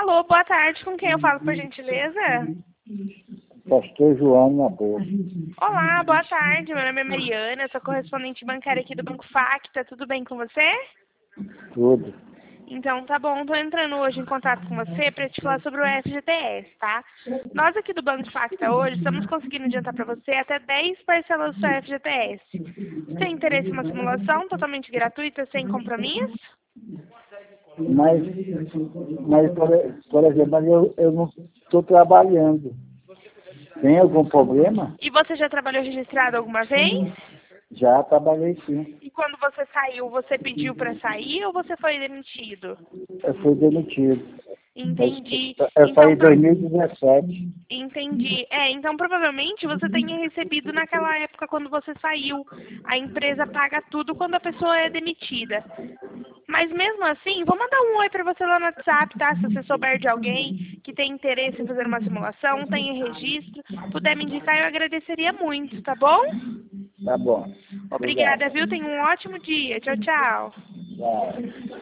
Alô, boa tarde. Com quem eu falo, por gentileza? Pastor João na boa. Olá, boa tarde. Meu nome é Mariana, eu sou correspondente bancária aqui do Banco Facta. Tudo bem com você? Tudo. Então, tá bom. Estou entrando hoje em contato com você para te falar sobre o FGTS, tá? Nós aqui do Banco Facta hoje estamos conseguindo adiantar para você até 10 parcelas do seu FGTS. Você tem interesse em uma simulação totalmente gratuita, sem compromisso? Mas por exemplo, eu não estou trabalhando. Tem algum problema? E você já trabalhou registrado alguma vez? Já trabalhei sim. E quando você saiu, você pediu para sair ou você foi demitido? Eu fui demitido. Entendi. Eu saí Então, em 2017. entendi. Então provavelmente você tenha recebido naquela época quando você saiu. A empresa paga tudo quando a pessoa é demitida. Mas mesmo assim, vou mandar um oi para você lá no WhatsApp, tá? Se você souber de alguém que tem interesse em fazer uma simulação, tem registro, puder me indicar, eu agradeceria muito, tá bom? Tá bom. Obrigado. Obrigada, viu? Tenha um ótimo dia. Tchau, tchau. Tchau.